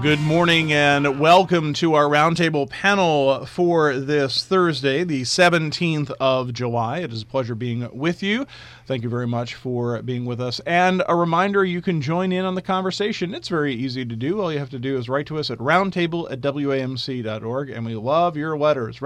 Good morning and welcome to our roundtable panel for this Thursday, the 17th of July. It is a pleasure being with you. Thank you very much for being with us. And a reminder, you can join in on the conversation. It's very easy to do. All you have to do is write to us at roundtable@wamc.org, and we love your letters.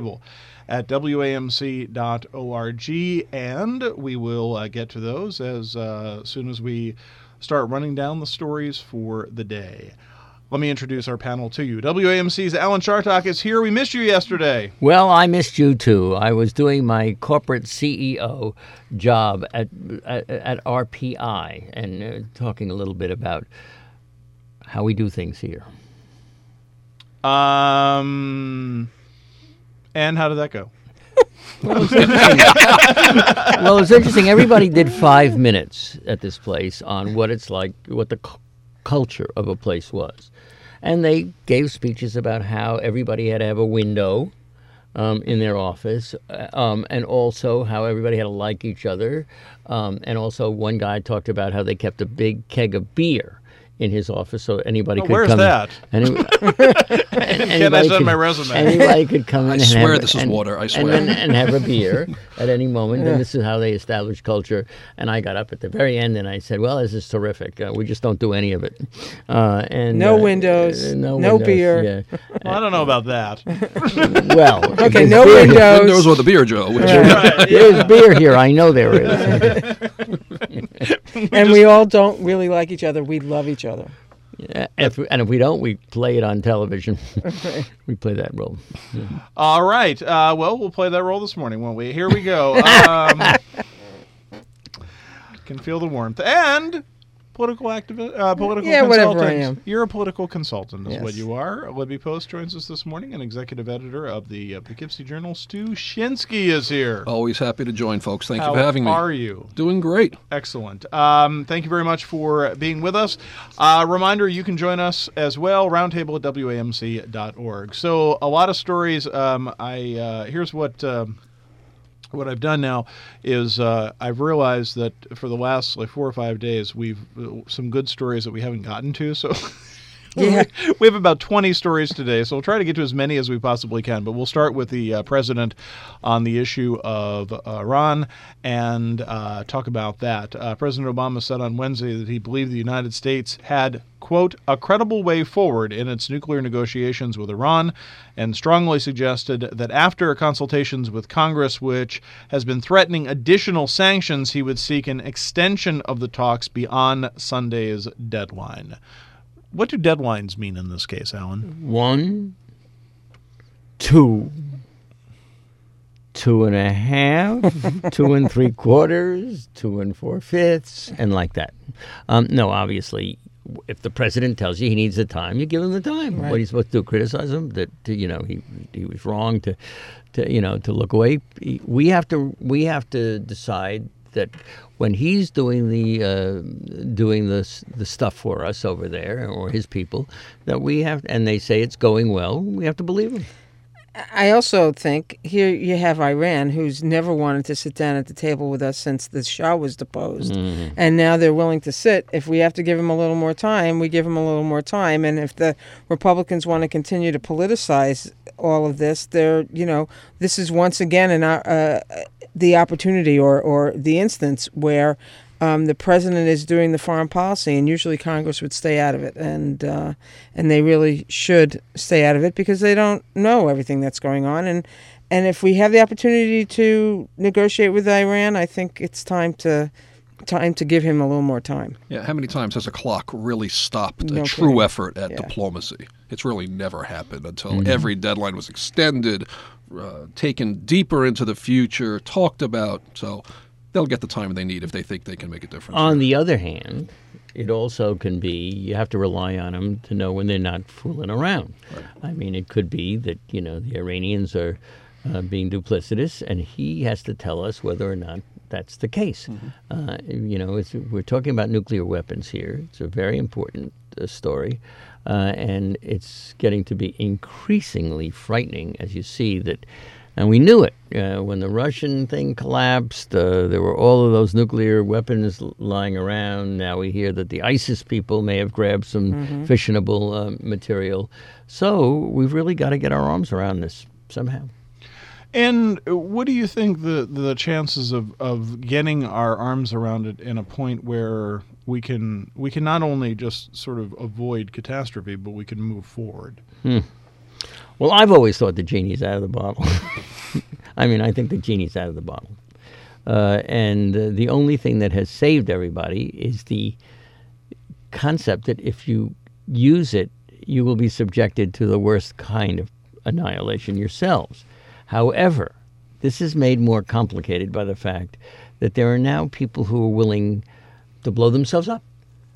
Roundtable@wamc.org, and we will get to those as soon as we start running down the stories for the day. Let me introduce our panel to you. WAMC's Alan Chartock is here. We missed you yesterday. Well, I missed you too. I was doing my corporate CEO job at RPI and talking a little bit about how we do things here. And how did that go? Well, it's interesting. Everybody did 5 minutes at this place on what it's like, what the culture of a place was. And they gave speeches about how everybody had to have a window in their office, and also how everybody had to like each other. And also one guy talked about how they kept a big keg of beer in his office so anybody could where's come that? Can I send my resume? Anybody could come in I swear this is water. I swear. and have a beer at any moment. And this is how they establish culture. And I got up at the very end and I said, well, this is terrific. We just don't do any of it. No windows, no beer. Yeah. Well, I don't know about that. Well, Okay, no windows. Windows with a beer, Joe. there's beer here. I know there is. And we all don't really like each other. We love each other. Yeah, if we don't, we play it on television. We play that role. Yeah. All right. Well, we'll play that role this morning, won't we? Here we go. Can feel the warmth. And political activist, political Yeah, consultant. whatever I am. You're a political consultant, is Yes. what you are. Libby Post joins us this morning, and executive editor of the Poughkeepsie Journal, Stu Shinsky, is here. Always happy to join, folks. Thank How you for having me. are you? Doing great. Excellent. Thank you very much for being with us. Reminder, you can join us as well, roundtable@wamc.org. So a lot of stories. Here's what I've done now is I've realized that for the last 4 or 5 days, we've some good stories that we haven't gotten to. So Yeah. we have about 20 stories today, so we'll try to get to as many as we possibly can. But we'll start with the president on the issue of Iran and talk about that. President Obama said on Wednesday that he believed the United States had, quote, a credible way forward in its nuclear negotiations with Iran, and strongly suggested that after consultations with Congress, which has been threatening additional sanctions, he would seek an extension of the talks beyond Sunday's deadline. What do deadlines mean in this case, Alan? 1, 2, 2.5, 2 3/4, 2 4/5, and like that. No, obviously, if the president tells you he needs the time, you give him the time. Right. What are you supposed to do? Criticize him that he was wrong to look away. We have to decide that when he's doing the stuff for us over there, or his people, that we have, and they say it's going well, we have to believe him. I also think here you have Iran, who's never wanted to sit down at the table with us since the Shah was deposed. Mm-hmm. And now they're willing to sit. If we have to give them a little more time, we give them a little more time. And if the Republicans want to continue to politicize all of this, this is once again the opportunity or the instance where the president is doing the foreign policy, and usually Congress would stay out of it, and they really should stay out of it because they don't know everything that's going on. And if we have the opportunity to negotiate with Iran, I think it's time to give him a little more time. Yeah, how many times has a clock really stopped No a true kidding. effort at Yeah. diplomacy? It's really never happened until every deadline was extended, taken deeper into the future, talked about. So they'll get the time they need if they think they can make a difference. On the other hand, it also can be you have to rely on them to know when they're not fooling around. Right. I mean, it could be that the Iranians are being duplicitous, and he has to tell us whether or not that's the case. We're talking about nuclear weapons here. It's a very important story, and it's getting to be increasingly frightening as you see that And we knew it. When the Russian thing collapsed, there were all of those nuclear weapons lying around. Now we hear that the ISIS people may have grabbed some fissionable material. So we've really got to get our arms around this somehow. And what do you think the chances of getting our arms around it in a point where we can not only just sort of avoid catastrophe, but we can move forward? Well, I've always thought the genie's out of the bottle. I mean, I think the genie's out of the bottle. And the only thing that has saved everybody is the concept that if you use it, you will be subjected to the worst kind of annihilation yourselves. However, this is made more complicated by the fact that there are now people who are willing to blow themselves up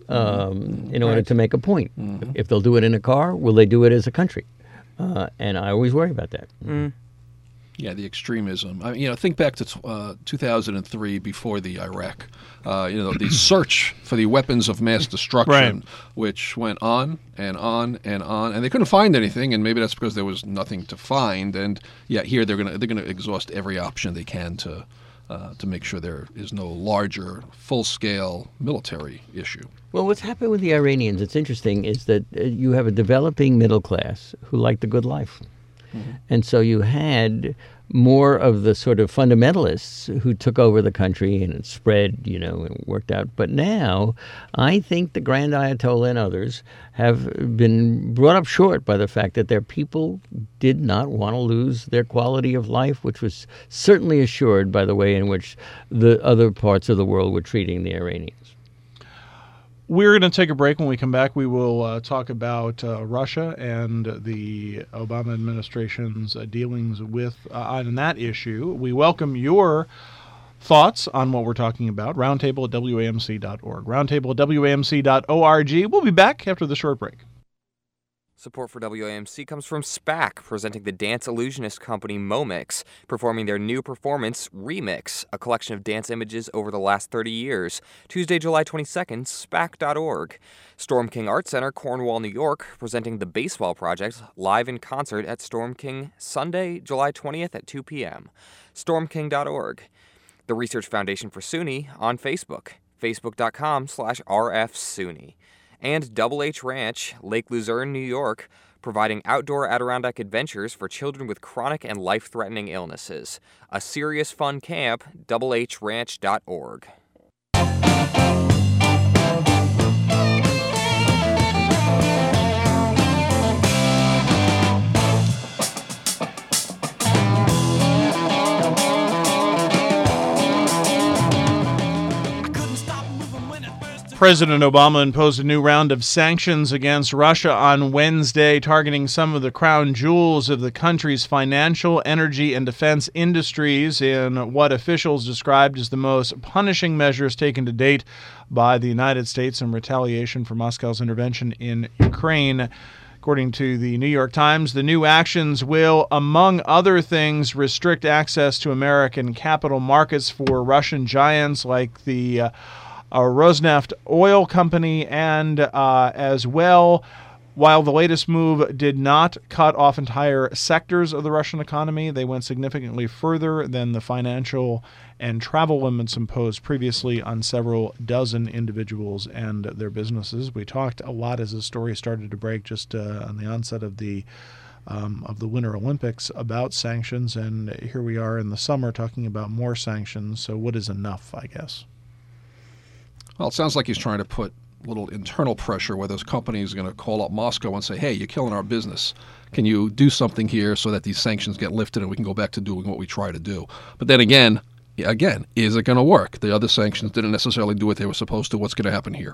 in order to make a point. If they'll do it in a car, will they do it as a country? And I always worry about that. Yeah, the extremism. I mean, think back to 2003 before the Iraq. The search for the weapons of mass destruction, which went on and on and on, and they couldn't find anything. And maybe that's because there was nothing to find. And yet here they're gonna exhaust every option they can to make sure there is no larger, full-scale military issue. Well, what's happened with the Iranians, it's interesting, is that you have a developing middle class who like the good life. And so you had more of the sort of fundamentalists who took over the country and it spread, and worked out. But now I think the Grand Ayatollah and others have been brought up short by the fact that their people did not want to lose their quality of life, which was certainly assured by the way in which the other parts of the world were treating the Iranians. We're going to take a break. When we come back, we will talk about Russia and the Obama administration's dealings with on that issue. We welcome your thoughts on what we're talking about. Roundtable at WAMC.org. Roundtable at WAMC.org. We'll be back after the short break. Support for WAMC comes from SPAC, presenting the dance illusionist company Momix, performing their new performance, Remix, a collection of dance images over the last 30 years. Tuesday, July 22nd, SPAC.org. Storm King Art Center, Cornwall, New York, presenting the Baseball Project, live in concert at Storm King, Sunday, July 20th at 2 p.m. StormKing.org. The Research Foundation for SUNY on Facebook, facebook.com/RFSUNY. And Double H Ranch, Lake Luzerne, New York, providing outdoor Adirondack adventures for children with chronic and life-threatening illnesses. A serious fun camp, doublehranch.org. President Obama imposed a new round of sanctions against Russia on Wednesday, targeting some of the crown jewels of the country's financial, energy, and defense industries in what officials described as the most punishing measures taken to date by the United States in retaliation for Moscow's intervention in Ukraine. According to the New York Times, the new actions will, among other things, restrict access to American capital markets for Russian giants like the Rosneft oil company, and as well, while the latest move did not cut off entire sectors of the Russian economy, they went significantly further than the financial and travel limits imposed previously on several dozen individuals and their businesses. We talked a lot as the story started to break just on the onset of the Winter Olympics about sanctions, and here we are in the summer talking about more sanctions. So what is enough, I guess? Well, it sounds like he's trying to put a little internal pressure where those companies are going to call up Moscow and say, hey, you're killing our business. Can you do something here so that these sanctions get lifted and we can go back to doing what we try to do? But then again, is it going to work? The other sanctions didn't necessarily do what they were supposed to. What's going to happen here?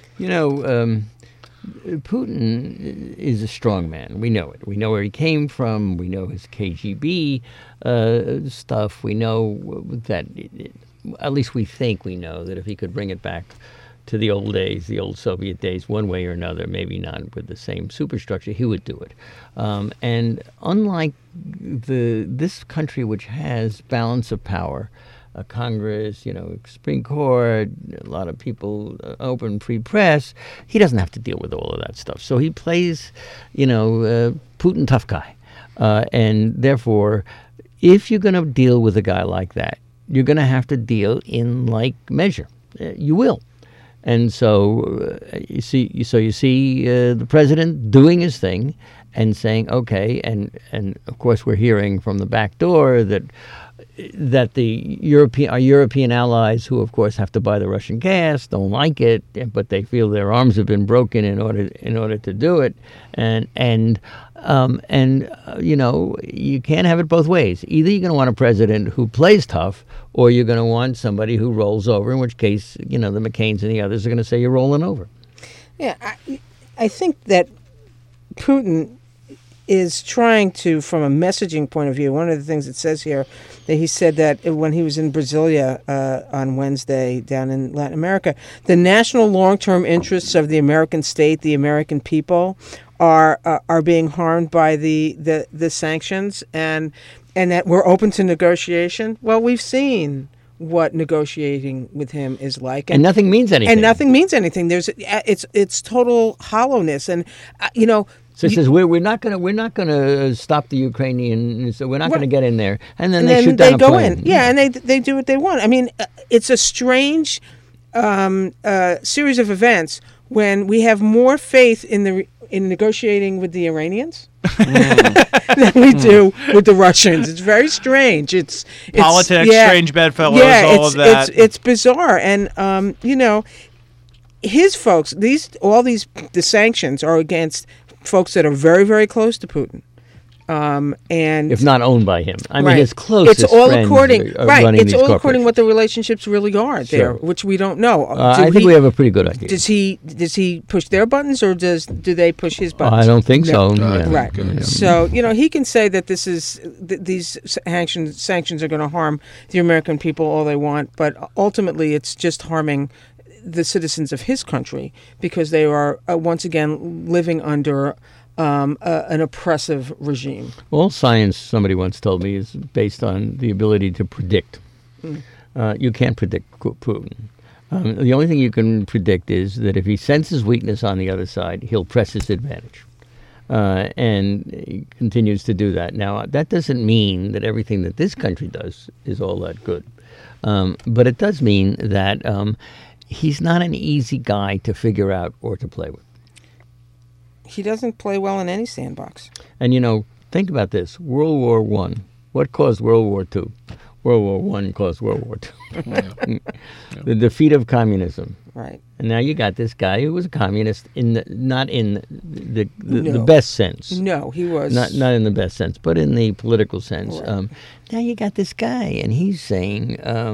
Putin is a strong man. We know it. We know where he came from. We know his KGB stuff. We know that... At least we think we know that if he could bring it back to the old days, the old Soviet days, one way or another, maybe not with the same superstructure, he would do it. And unlike this country, which has balance of power, a Congress, Supreme Court, a lot of people, open free press, he doesn't have to deal with all of that stuff. So he plays, Putin tough guy. And therefore, if you're going to deal with a guy like that, you're going to have to deal in like measure. You will. And so you see the president doing his thing and saying, okay, and of course we're hearing from the back door that our European allies, who of course have to buy the Russian gas, don't like it, but they feel their arms have been broken in order to do it, and you can't have it both ways. Either you're going to want a president who plays tough, or you're going to want somebody who rolls over. In which case, the McCains and the others are going to say you're rolling over. Yeah, I think that Putin is trying to, from a messaging point of view, one of the things it says here, that he said that when he was in Brasilia on Wednesday down in Latin America, the national long-term interests of the American state, the American people, are being harmed by the sanctions, and that we're open to negotiation. Well, we've seen what negotiating with him is like, and nothing means anything. And nothing means anything. It's total hollowness, and So it says we're not gonna stop the Ukrainian. So we're not gonna get in there, and then they shoot down a go plane. in, yeah, and they do what they want. I mean, it's a strange series of events when we have more faith in negotiating with the Iranians than we do with the Russians. It's very strange. It's politics, strange bedfellows, all of that. It's bizarre, and his folks. The sanctions are against folks that are very, very close to Putin. And if not owned by him, I mean, his closest it's all friends according, are right? running It's these all according corporations. what the relationships really are there, which we don't know. I think we have a pretty good idea. Does he push their buttons, or do they push his buttons? I don't think so. Right. So he can say that these sanctions are going to harm the American people all they want, but ultimately it's just harming the citizens of his country because they are once again living under an oppressive regime. All science, somebody once told me, is based on the ability to predict. You can't predict Putin. The only thing you can predict is that if he senses weakness on the other side, he'll press his advantage. And he continues to do that. Now, that doesn't mean that everything that this country does is all that good. But it does mean that he's not an easy guy to figure out or to play with. He doesn't play well in any sandbox. And, think about this. World War I. What caused World War II? World War I caused World War II. The defeat of communism. Right. And now you got this guy who was a communist, not in the best sense. No, he was. Not in the best sense, but in the political sense. Right. Now you got this guy, and he's saying,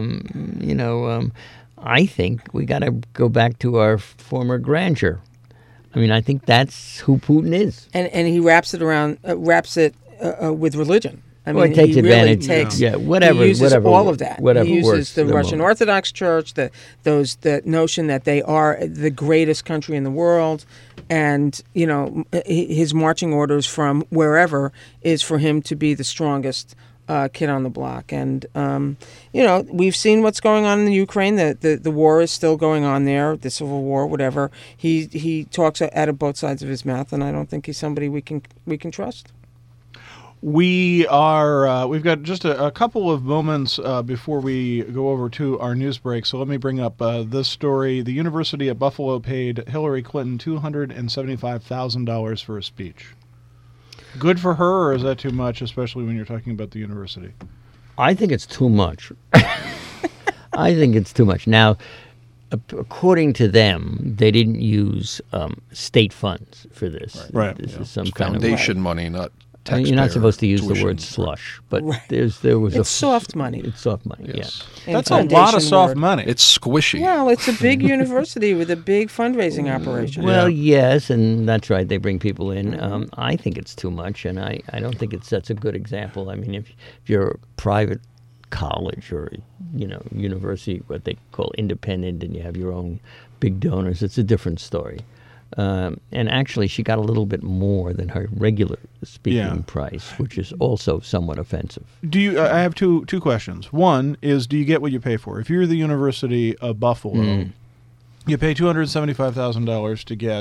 I think we got to go back to our former grandeur. I mean, I think that's who Putin is. And he wraps it with religion. I mean, he takes he advantage. Really takes, whatever. He uses whatever, all of that. Whatever he uses works the Russian Orthodox Church, the notion that they are the greatest country in the world, and his marching orders from wherever is for him to be the strongest kid on the block. And we've seen what's going on in the Ukraine. The war is still going on there, the civil war, whatever. He talks out of both sides of his mouth, and I don't think he's somebody we can trust. We've got just a couple of moments before we go over to our news break. So let me bring up this story. The University at Buffalo paid Hillary Clinton $275,000 for a speech. Good for her, or is that too much, especially when you're talking about the university? I think it's too much. I think it's too much. Now, according to them, they didn't use state funds for this. Right. This is some it's kind foundation money, not taxpayer. You're not supposed to use the tuition. word slush, but Right. there was It's soft money. It's soft money. Yes. Yeah. That's a lot of soft money. It's squishy. Well, it's a big university with a big fundraising operation. Well, yes, and that's right. They bring people in. I think it's too much, and I don't think it sets a good example. I mean, if you're a private college or university, what they call independent, and you have your own big donors, it's a different story. And actually, she got a little bit more than her regular speaking price, which is also somewhat offensive. Do you? I have two questions. One is, do you get what you pay for? If you're the University of Buffalo, you pay $275,000 to get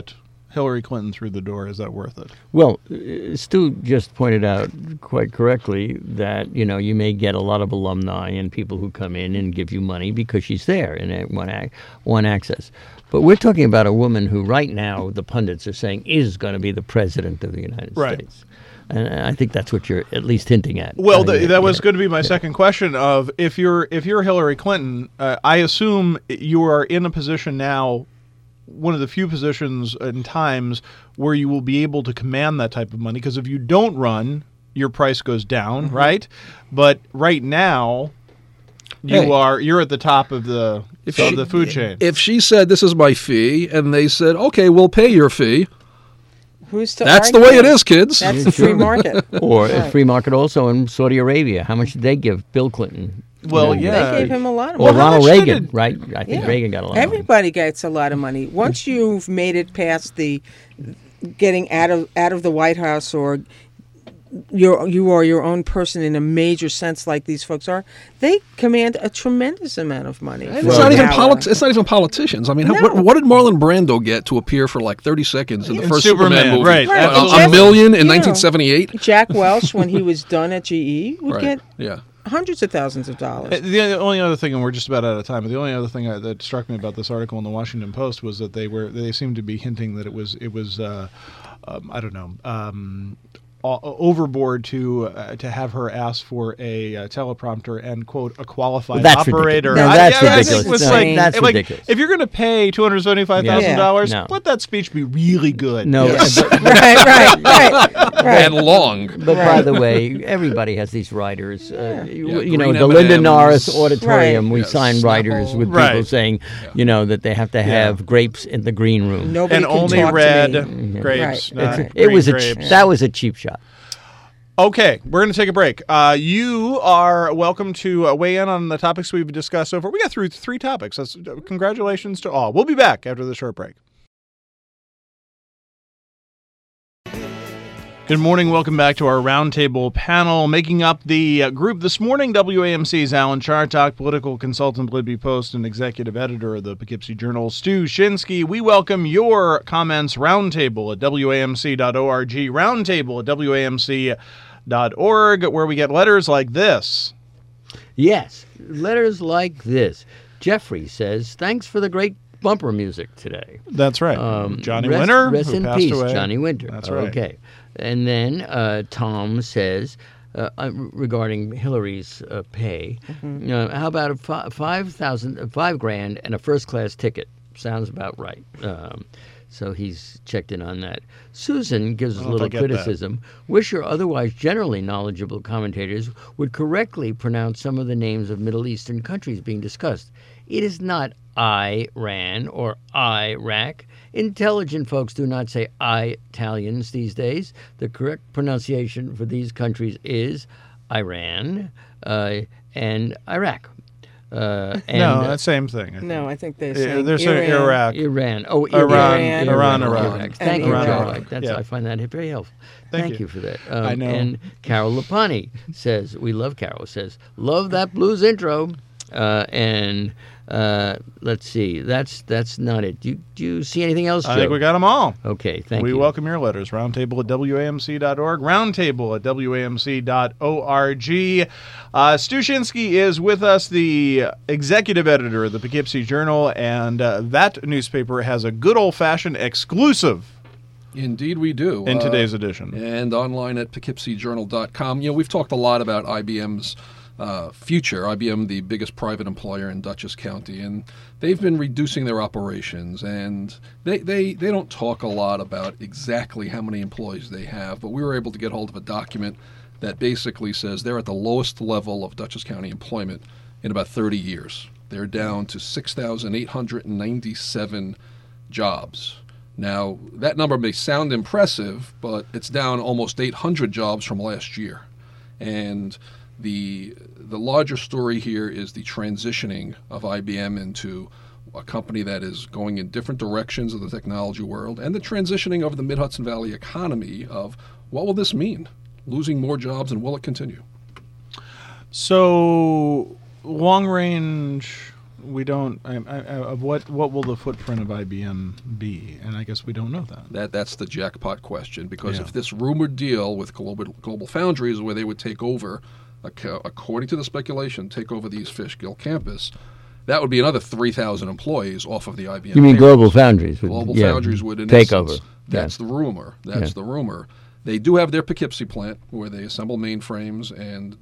Hillary Clinton through the door, is that worth it? Well, Stu just pointed out quite correctly that, you may get a lot of alumni and people who come in and give you money because she's there and want access. But we're talking about a woman who right now the pundits are saying is going to be the president of the United States. And I think that's what you're at least hinting at. Well, that was going to be my second question of if you're Hillary Clinton, I assume you are in a position now, one of the few positions and times where you will be able to command that type of money, because if you don't run, your price goes down, right? But right now, you're at the top of the food chain. If she said this is my fee, and they said, okay, we'll pay your fee. That's the way it is, kids. That's the free market. Or a free market also in Saudi Arabia. How much did they give Bill Clinton? Well, They gave him a lot of Or money. Ronald Reagan, right? I think Reagan got a lot of money. Everybody gets a lot of money. Once you've made it past the getting out of the White House, or you are your own person in a major sense like these folks are, they command a tremendous amount of money. And it's not even politicians. I mean, what did Marlon Brando get to appear for like 30 seconds in the first Superman movie? Right. A million in 1978? Jack Welch, when he was done at GE, would get yeah. hundreds of thousands of dollars. The only other thing, and we're just about out of time, but the only other thing that struck me about this article in the Washington Post was that they seemed to be hinting that it was I don't know, overboard to have her ask for a teleprompter and quote a qualified operator. That's ridiculous. That's ridiculous. If you're going to pay $275,000, let that speech be really good. No, right. And long. But by the way, everybody has these writers. The Linda Norris Auditorium, we sign writers with people saying, that they have to have grapes in the green room. Nobody and can only talk red to me. grapes. That was a cheap shot. Okay, we're going to take a break. You are welcome to weigh in on the topics we've discussed so far. We got through 3 topics. Congratulations to all. We'll be back after the short break. Good morning. Welcome back to our roundtable panel. Making up the group this morning, WAMC's Alan Chartock, political consultant, Libby Post, and executive editor of the Poughkeepsie Journal, Stu Shinsky. We welcome your comments. Roundtable at WAMC.org. Roundtable at WAMC.org, where we get letters like this. Yes, letters like this. Jeffrey says, thanks for the great bumper music today. That's right. Johnny Winter, rest who in passed peace, away. Johnny Winter. That's right. Okay. And then Tom says, regarding Hillary's pay, how about $5,000 and a first-class ticket? Sounds about right. So he's checked in on that. Susan gives us a little criticism. Wish your otherwise generally knowledgeable commentators would correctly pronounce some of the names of Middle Eastern countries being discussed. It is not Iran or Iraq. Intelligent folks do not say Italians these days. The correct pronunciation for these countries is Iran and Iraq. No, same thing. No, I think they're saying Iraq. Iran. Oh, Iran. Iraq. Thank you, Iran. Carol. I find that very helpful. Thank you for that. I know. And Carol Lapani says, we love Carol, says, love that blues intro. Let's see. That's not it. Do you see anything else, Joe? I think we got them all. Okay, thank you. We welcome your letters. Roundtable at WAMC.org. Roundtable at WAMC.org. Stu Shinsky is with us, the executive editor of the Poughkeepsie Journal, and that newspaper has a good old-fashioned exclusive. Indeed we do. In today's edition. And online at PoughkeepsieJournal.com. We've talked a lot about IBM's future. IBM, the biggest private employer in Dutchess County, and they've been reducing their operations, and they don't talk a lot about exactly how many employees they have, but we were able to get hold of a document that basically says they're at the lowest level of Dutchess County employment in about 30 years. They're down to 6,897 jobs. Now, that number may sound impressive, but it's down almost 800 jobs from last year. And the larger story here is the transitioning of IBM into a company that is going in different directions of the technology world, and the transitioning of the Mid-Hudson Valley economy of what will this mean? Losing more jobs, and will it continue? So, long-range we don't. Of what will the footprint of IBM be? And I guess we don't know that. That's the jackpot question, because Yeah. if this rumored deal with Global Foundries, where they would take over, according to the speculation, take over the East Fishkill campus, that would be another 3,000 employees off of the IBM. You mean payroll. Global Foundries? Global Foundries would in take essence, over. That's the rumor. That's the rumor. They do have their Poughkeepsie plant where they assemble mainframes and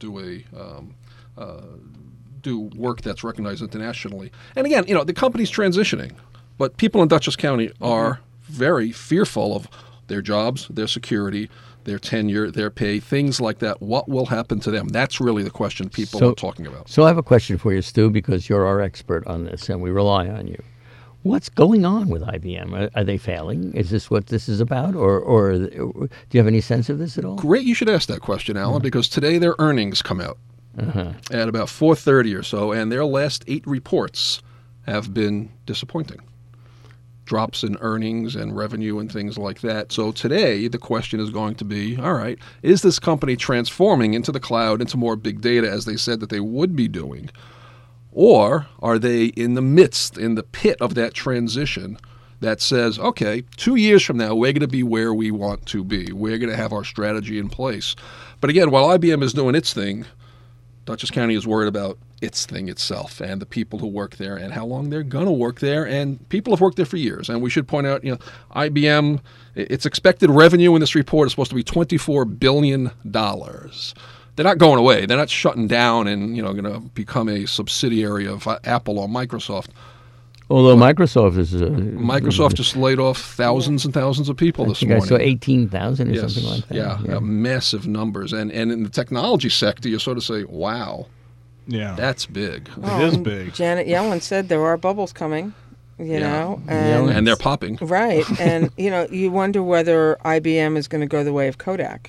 do work that's recognized internationally. And again, the company's transitioning, but people in Dutchess County are very fearful of their jobs, their security, their tenure, their pay, things like that. What will happen to them? That's really the question people are talking about. So I have a question for you, Stu, because you're our expert on this and we rely on you. What's going on with IBM? Are they failing? Is this what this is about? Or do you have any sense of this at all? Great you should ask that question, Alan, because today their earnings come out at about 4:30 or so, and their last 8 reports have been disappointing. Drops in earnings and revenue and things like that. So today the question is going to be, all right, is this company transforming into the cloud, into more big data, as they said that they would be doing? Or are they in the pit of that transition that says, okay, 2 years from now, we're going to be where we want to be. We're going to have our strategy in place. But again, while IBM is doing its thing, Dutchess County is worried about its thing itself and the people who work there and how long they're going to work there. And people have worked there for years. And we should point out, IBM, its expected revenue in this report is supposed to be $24 billion. They're not going away. They're not shutting down and going to become a subsidiary of Apple or Microsoft. Although Microsoft is Microsoft just laid off thousands and thousands of people this morning. I saw 18,000 or something like that. Yeah, massive numbers. And in the technology sector, you sort of say, wow, that's big. It is big. Janet Yellen said there are bubbles coming, you know. And they're popping. Right. And, you wonder whether IBM is going to go the way of Kodak.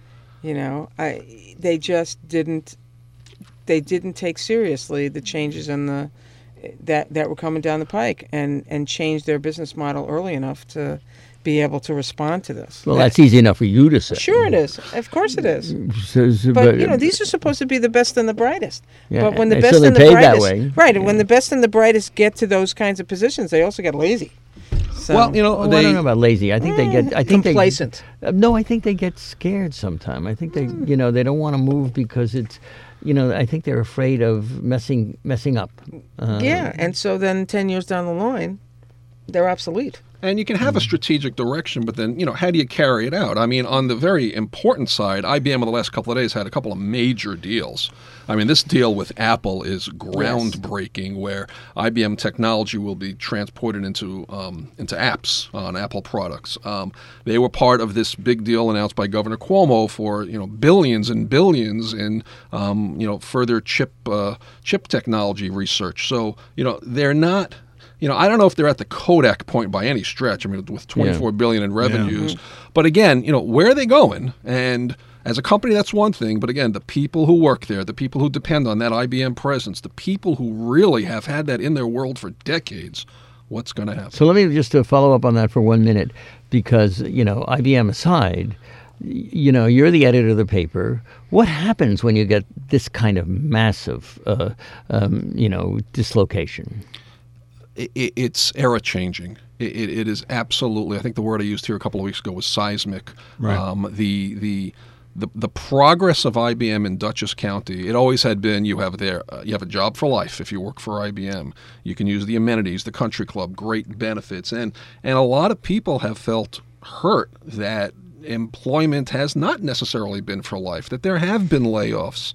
They just didn't take seriously the changes in that were coming down the pike and change their business model early enough to be able to respond to this. Well, that's easy enough for you to say. Sure it is. Of course it is. But these are supposed to be the best and the brightest. Yeah, but when the and best so they and the paid brightest, that way. right, and when the best and the brightest get to those kinds of positions, they also get lazy. So, Well, I don't know about lazy. I think they get. I think complacent. No, I think they get scared sometime. I think they, they don't want to move because it's, I think they're afraid of messing up. And so then 10 years down the line, they're obsolete. And you can have a strategic direction, but then, how do you carry it out? I mean, on the very important side, IBM in the last couple of days had a couple of major deals. I mean, this deal with Apple is groundbreaking, where IBM technology will be transported into apps on Apple products. They were part of this big deal announced by Governor Cuomo for billions and billions in further chip technology research. So they're not. I don't know if they're at the Kodak point by any stretch. I mean, with $24 billion in revenues. But again, where are they going? And as a company, that's one thing. But again, the people who work there, the people who depend on that IBM presence, the people who really have had that in their world for decades, what's going to happen? So let me just follow up on that for 1 minute, because, IBM aside, you're the editor of the paper. What happens when you get this kind of massive, dislocation? It's era changing. It is absolutely. I think the word I used here a couple of weeks ago was seismic. Right. The progress of IBM in Dutchess County, it always had been you have a job for life if you work for IBM. You can use the amenities, the country club, great benefits, and a lot of people have felt hurt that employment has not necessarily been for life, that there have been layoffs.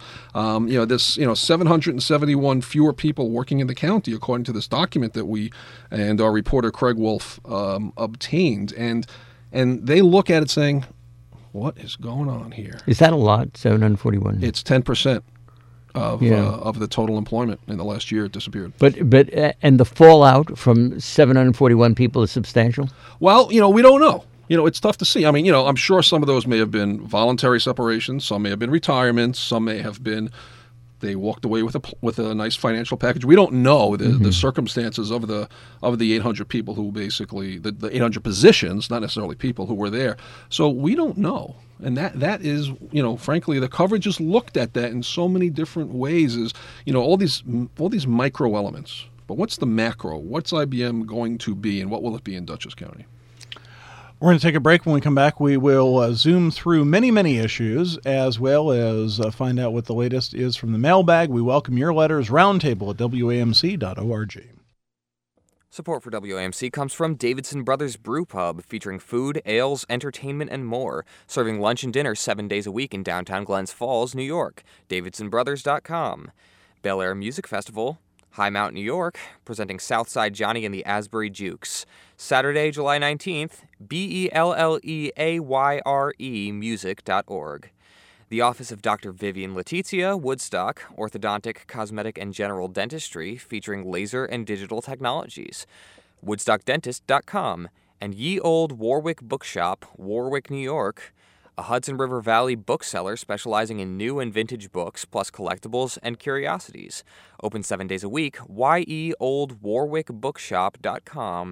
771 fewer people working in the county, according to this document that we and our reporter Craig Wolf obtained. And they look at it saying, what is going on here? Is that a lot, 741? It's 10% of the total employment in the last year. It disappeared. But and the fallout from 741 people is substantial? Well, we don't know. It's tough to see. I mean, I'm sure some of those may have been voluntary separations. Some may have been retirements. Some may have been they walked away with a nice financial package. We don't know the circumstances of the 800 people who basically the 800 positions, not necessarily people who were there. So we don't know. And that is, frankly, the coverage has looked at that in so many different ways. Is all these micro elements. But what's the macro? What's IBM going to be, and what will it be in Dutchess County? We're going to take a break. When we come back, we will zoom through many, many issues, as well as find out what the latest is from the mailbag. We welcome your letters. Roundtable at WAMC.org. Support for WAMC comes from Davidson Brothers Brew Pub, featuring food, ales, entertainment, and more. Serving lunch and dinner 7 days a week in downtown Glens Falls, New York. DavidsonBrothers.com. Bel Air Music Festival, High Mount, New York, presenting Southside Johnny and the Asbury Jukes. Saturday, July 19th, BELLEAYRE music.org. The Office of Dr. Vivian Letizia, Woodstock, Orthodontic, Cosmetic, and General Dentistry, featuring laser and digital technologies. WoodstockDentist.com. And Ye Old Warwick Bookshop, Warwick, New York, a Hudson River Valley bookseller specializing in new and vintage books, plus collectibles and curiosities. Open 7 days a week, yeoldwarwickbookshop.com.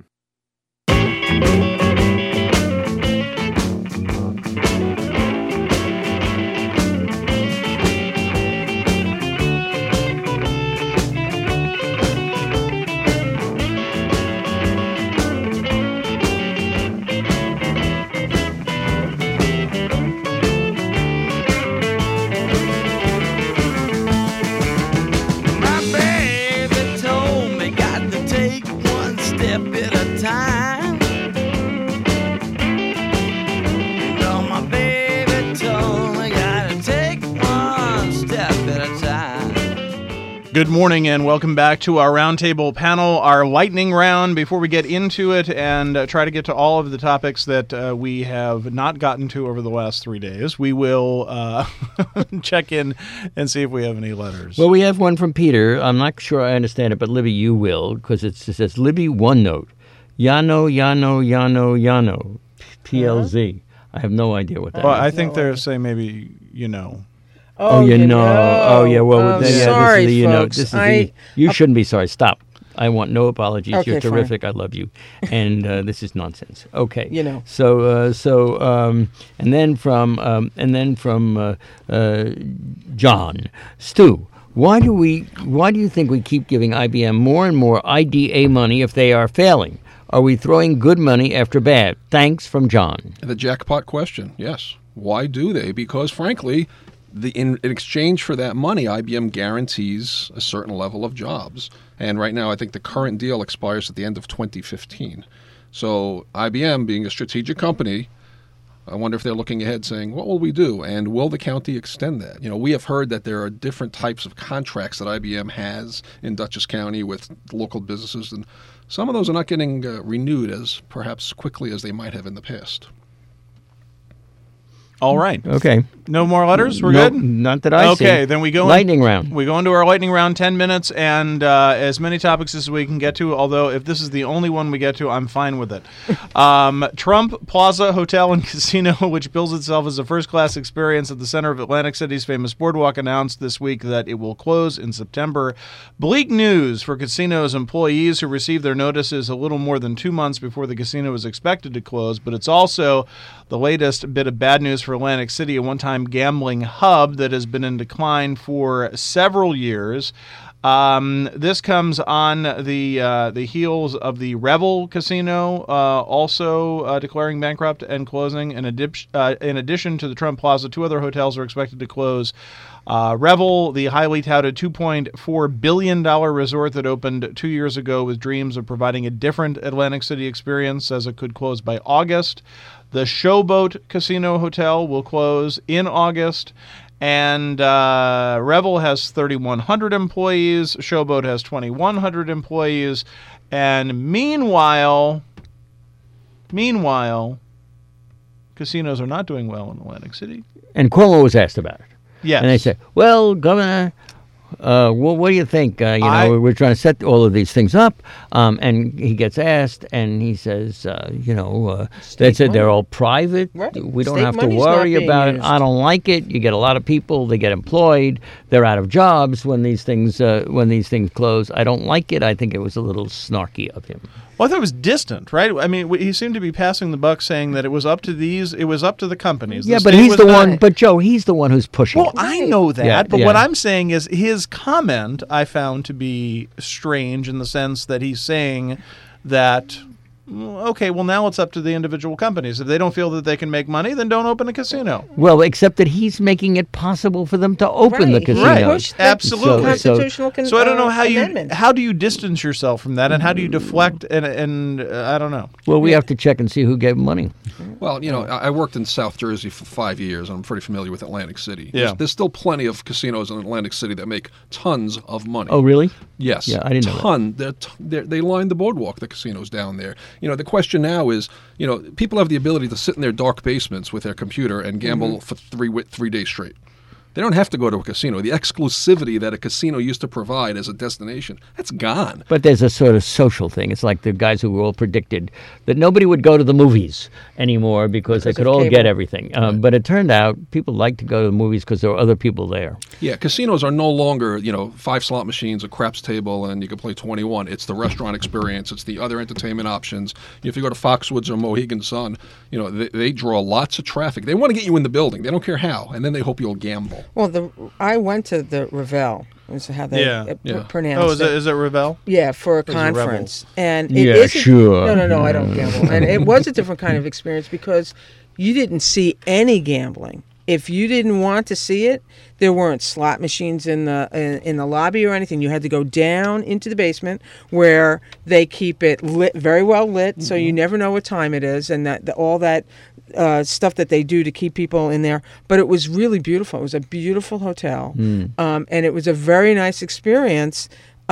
Good morning and welcome back to our roundtable panel, our lightning round. Before we get into it and try to get to all of the topics that we have not gotten to over the last 3 days, we will check in and see if we have any letters. Well, we have one from Peter. I'm not sure I understand it, but Libby, you will, because it says, Libby, one note. Yano, PLZ. I have no idea what that Well, is. I think they're saying maybe, you know. Oh, you know. Oh, yeah. Well, sorry, this is the, folks. This is you shouldn't be sorry. Stop. I want no apologies. Okay, You're terrific. fine. I love you. And this is nonsense. Okay. You know. And then from John, Stu. Why do you think we keep giving IBM more and more IDA money if they are failing? Are we throwing good money after bad? Thanks, from John. The jackpot question, yes. Why do they? Because, frankly, in exchange for that money, IBM guarantees a certain level of jobs. And right now, I think the current deal expires at the end of 2015. So IBM, being a strategic company, I wonder if they're looking ahead saying, what will we do? And will the county extend that? You know, we have heard that there are different types of contracts that IBM has in Dutchess County with local businesses, and some of those are not getting renewed as perhaps quickly as they might have in the past. All right. Okay. No more letters? We're Nope, good? not that I see. Okay, then we go lightning round. We go into our lightning round, 10 minutes, and as many topics as we can get to, although if this is the only one we get to, I'm fine with it. Trump Plaza Hotel and Casino, which bills itself as a first-class experience at the center of Atlantic City's famous boardwalk, announced this week that it will close in September. Bleak news for casino's employees who received their notices a little more than 2 months before the casino was expected to close, but it's also the latest bit of bad news for Atlantic City, a one-time gambling hub that has been in decline for several years. This comes on the heels of the Revel Casino also declaring bankrupt and closing. In addition to the Trump Plaza, 2 other hotels are expected to close. Revel, the highly touted $2.4 billion resort that opened 2 years ago with dreams of providing a different Atlantic City experience, says it could close by August. The Showboat Casino Hotel will close in August. And Revel has 3,100 employees. Showboat has 2,100 employees. And meanwhile, casinos are not doing well in Atlantic City. And Cuomo was asked about it. Yes. And they said, well, Governor, what do you think? We're trying to set all of these things up. And he gets asked, and he says, they said they're all private. Right. We don't State have to money's worry not being about it. used. I don't like it. You get a lot of people. They get employed. They're out of jobs when these things close. I don't like it. I think it was a little snarky of him. Well, I thought it was distant, right? I mean, he seemed to be passing the buck, saying that it was up to the companies. Yeah, The but state he's was the not- one. But Joe, he's the one who's pushing. Well, it. I know that, Yeah, but yeah. what I'm saying is his comment I found to be strange in the sense that he's saying that, okay, well, now it's up to the individual companies. If they don't feel that they can make money, then don't open a casino. Well, except that he's making it possible for them to open the Right. He casinos. pushed the Absolutely. constitutional So I don't know amendment. how do you distance yourself from that, and how do you deflect, and I don't know. Well, we have to check and see who gave money. Well, I worked in South Jersey for 5 years. I'm pretty familiar with Atlantic City. Yeah. There's still plenty of casinos in Atlantic City that make tons of money. Oh, really? Yes. Yeah, I didn't know that. They line the boardwalk, the casinos down there. The question now is, people have the ability to sit in their dark basements with their computer and gamble for 3 days straight. They don't have to go to a casino. The exclusivity that a casino used to provide as a destination, that's gone. But there's a sort of social thing. It's like the guys who all predicted that nobody would go to the movies anymore because they could of all cable. get everything. But it turned out people like to go to the movies because there were other people there. Yeah, casinos are no longer, 5 slot machines, a craps table, and you can play 21. It's the restaurant experience. It's the other entertainment options. If you go to Foxwoods or Mohegan Sun, they draw lots of traffic. They want to get you in the building. They don't care how, and then they hope you'll gamble. Well, I went to the Revel. Is how they pronounced it. Is it Revel? Yeah, for a Or is it Rebel? conference. And it Yeah, isn't- sure. No, I don't gamble. And it was a different kind of experience because you didn't see any gambling. If you didn't want to see it, there weren't slot machines in the lobby or anything. You had to go down into the basement where they keep it lit, very well lit, so you never know what time it is, and all that stuff that they do to keep people in there. But it was really beautiful. It was a beautiful hotel, and it was a very nice experience.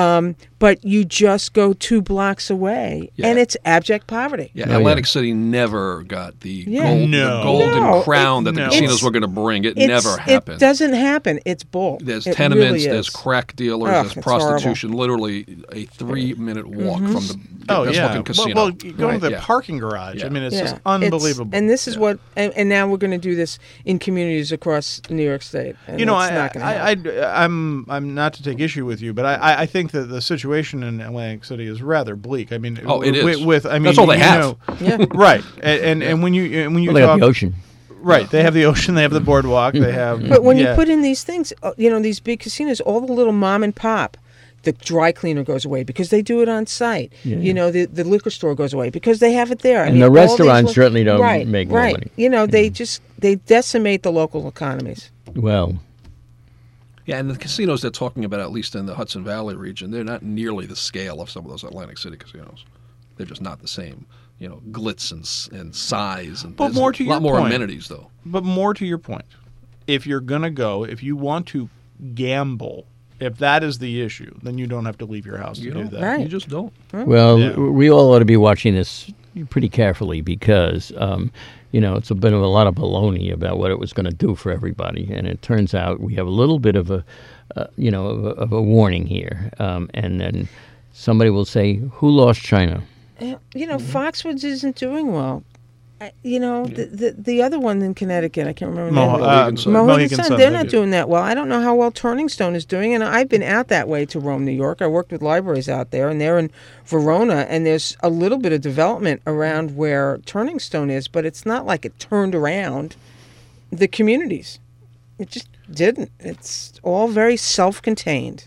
But you just go 2 blocks away, Yeah. and it's abject poverty. Yeah, Oh, Atlantic City never got the, Yeah. No. the golden No, crown that the no. casinos were going to bring. It It's- never happened. It doesn't happen. It's bull. There's It tenements, really there's is. crack dealers, Ugh, there's it's prostitution. Literally a 3-minute walk from the Oh, best yeah. looking casino. Well, you go to the Yeah. parking garage. Yeah. I mean, it's Yeah. just unbelievable. And this is what, and now we're going to do this in communities across New York State. And You know, it's not gonna happen. I'm not to take issue with you, but I think that the situation in Atlantic City is rather bleak. I mean, Oh, it is. I mean, That's all they you have. know- Yeah. right? And when you Well, they got talk, the ocean. right? They have the ocean, they have the boardwalk, they have. But when you yeah. put in these things, these big casinos, all the little mom and pop, the dry cleaner goes away because they do it on site. Yeah. The liquor store goes away because they have it there. And the all these restaurants li- certainly don't right, make more right. money. They decimate the local economies. Well, Yeah, and the casinos they're talking about, at least in the Hudson Valley region, they're not nearly the scale of some of those Atlantic City casinos. They're just not the same, glitz and size. And But there's more to a lot your more point. amenities, though. But more to your point, if you're gonna go, if you want to gamble, if that is the issue, then you don't have to leave your house to do don't. that. Right. You just don't. well, Yeah. we all ought to be watching this pretty carefully because, it's a bit of a lot of baloney about what it was going to do for everybody, and it turns out we have a little bit of of a warning here, and then somebody will say, "Who lost China?" Foxwoods isn't doing well. The other one in Connecticut, I can't remember the name. Mohegan Sun. Mohegan Sun, they're not yeah. doing that well. I don't know how well Turning Stone is doing, and I've been out that way to Rome, New York. I worked with libraries out there, and they're in Verona, and there's a little bit of development around where Turning Stone is, but it's not like it turned around the communities. It just didn't. It's all very self-contained.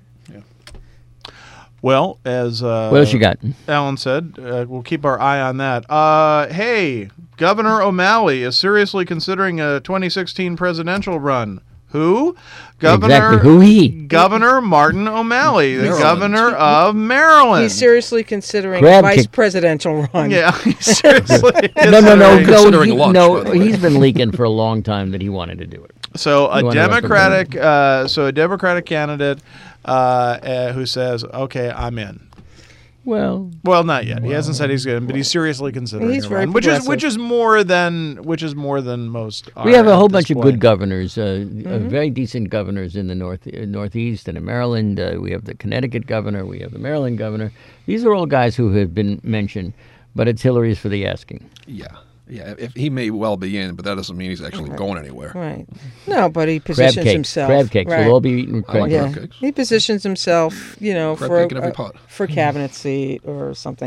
Well, as What else you got? Alan said, we'll keep our eye on that. Hey, Governor O'Malley is seriously considering a 2016 presidential run. Who? Exactly. Who he? Governor Martin O'Malley, the Maryland. governor of Maryland. He's seriously considering Crab vice kick. presidential run. Yeah, he's seriously. No. Considering lunch, by the way. He's been leaking for a long time that he wanted to do it. So a You wanna run for Democratic candidate who says, "Okay, I'm in." Well, Well, not yet. He hasn't said he's going, but he's seriously considering He's a very run, which progressive. is more than most. we are have a at whole this bunch of point. good governors, very decent governors in the Northeast and in Maryland. We have the Connecticut governor. We have the Maryland governor. These are all guys who have been mentioned, but it's Hillary's for the asking. Yeah. If he may well be in, but that doesn't mean he's actually going anywhere. Right. No, but he Crab positions cakes. himself. Crab cakes. Right. We'll all be eating I crab like cakes. crab cakes. He positions himself, Crab for cake in every pot. for cabinet seat or something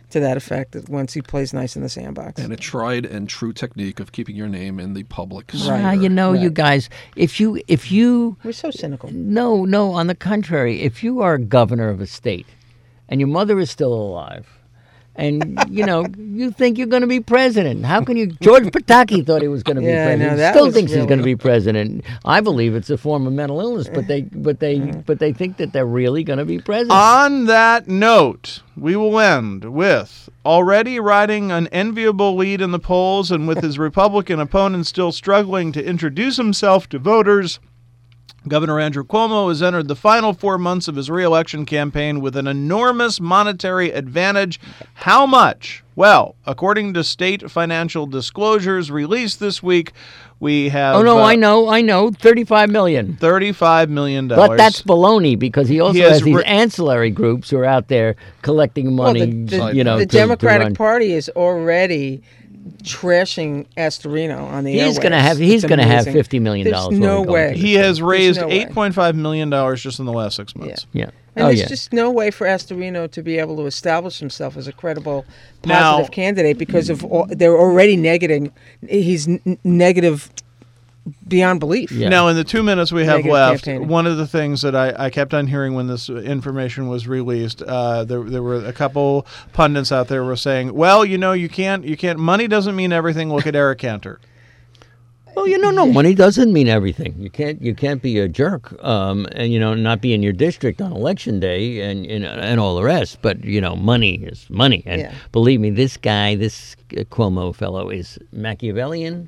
to that effect. That once he plays nice in the sandbox. And a tried and true technique of keeping your name in the public Right. sphere. You know, you guys, if you We're so cynical. no, on the contrary, if you are governor of a state and your mother is still alive, and you think you're going to be president, how can you? George Pataki thought he was going to be Yeah, I know, president. that Still was thinks he's really- going to be president. I believe it's a form of mental illness, but they think that they're really going to be president. On that note, we will end with already riding an enviable lead in the polls and with his Republican opponent still struggling to introduce himself to voters. Governor Andrew Cuomo has entered the final 4 months of his re-election campaign with an enormous monetary advantage. How much? Well, according to state financial disclosures released this week, we have... Oh, no, I know, $35 million. $35 million. But that's baloney because he also He has has these ri- ancillary groups who are out there collecting money. The Democratic Party is already trashing Astorino on the airwaves. He's It's going to have amazing. $50 million. There's no way. He has raised no way. $8.5 million just in the last 6 months. Yeah. And there's just no way for Astorino to be able to establish himself as a credible, positive candidate because of they're already negating. He's negative beyond belief. Yeah. Now, in the 2 minutes we have Negative left, campaigning. one of the things that I kept on hearing when this information was released, there were a couple pundits out there were saying, "Well, you can't. Money doesn't mean everything. Look at Eric Cantor." Well, no, money doesn't mean everything. You can't be a jerk, and not be in your district on election day and all the rest. But money is money, and believe me, this guy, this Cuomo fellow, is Machiavellian.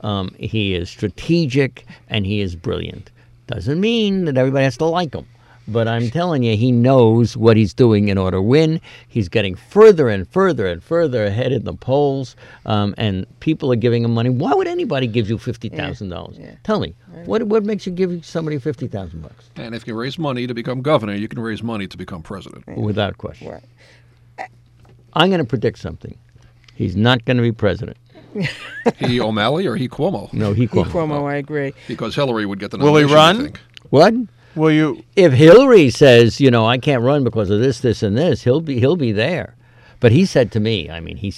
He is strategic, and he is brilliant. Doesn't mean that everybody has to like him. But I'm telling you, he knows what he's doing in order to win. He's getting further and further and further ahead in the polls, and people are giving him money. Why would anybody give you $50,000? Yeah. Tell me, what makes you give somebody $50,000? And if you raise money to become governor, you can raise money to become president. Without question. Right. I'm going to predict something. He's not going to be president. He O'Malley or he Cuomo? No, he Cuomo. Cuomo, I agree. Because Hillary would get the Will he nomination, run? I think. What? Will you? If Hillary says, I can't run because of this, this, and this, he'll be there. But he said to me,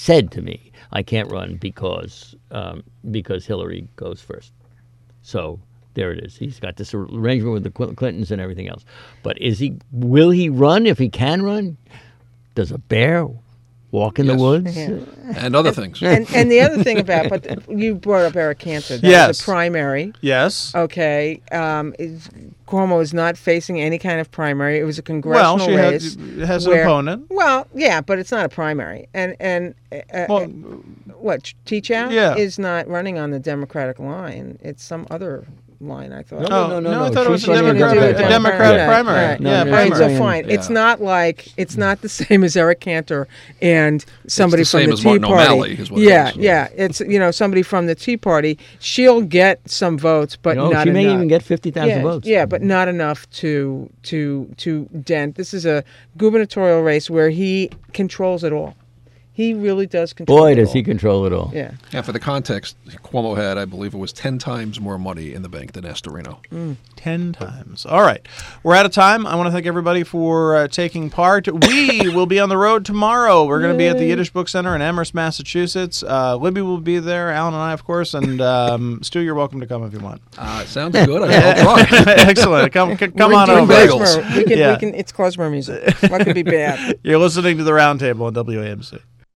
I can't run because Hillary goes first. So there it is. He's got this arrangement with the Clintons and everything else. But will he run if he can run? Does a bear walk in the Yes. woods? Yeah. And other things. And the other thing but you brought up Eric Cantor. That Yes. was a primary. Yes. Okay. Cuomo is not facing any kind of primary. It was a congressional Well, she race. has an where- opponent. Well, yeah, but it's not a primary. And Well, what, Teachout Yeah. is not running on the Democratic line. It's some other line, I thought. No. I thought it was She's a running Democratic primary. Right. Yeah, No, Right, so primary. fine. Yeah. It's not the same as Eric Cantor and somebody the from same the as Tea Martin Party. O'Malley is what it yeah, is. yeah. It's somebody from the Tea Party. She'll get some votes, but No, not she enough. may even get 50,000 yeah, votes. Yeah, but not enough to dent. This is a gubernatorial race where he controls it all. He really does control Boy, it does all. he control it all. Yeah. And for the context, Cuomo had, I believe it was 10 times more money in the bank than Astorino. 10 times. All right. We're out of time. I want to thank everybody for taking part. We will be on the road tomorrow. We're going to be at the Yiddish Book Center in Amherst, Massachusetts. Libby will be there, Alan and I, of course, and Stu, you're welcome to come if you want. Sounds good. I'll try. Excellent. Come We're on doing over. bagels. We can, Yeah. it's klezmer music. What could be bad? You're listening to The Roundtable on WAMC.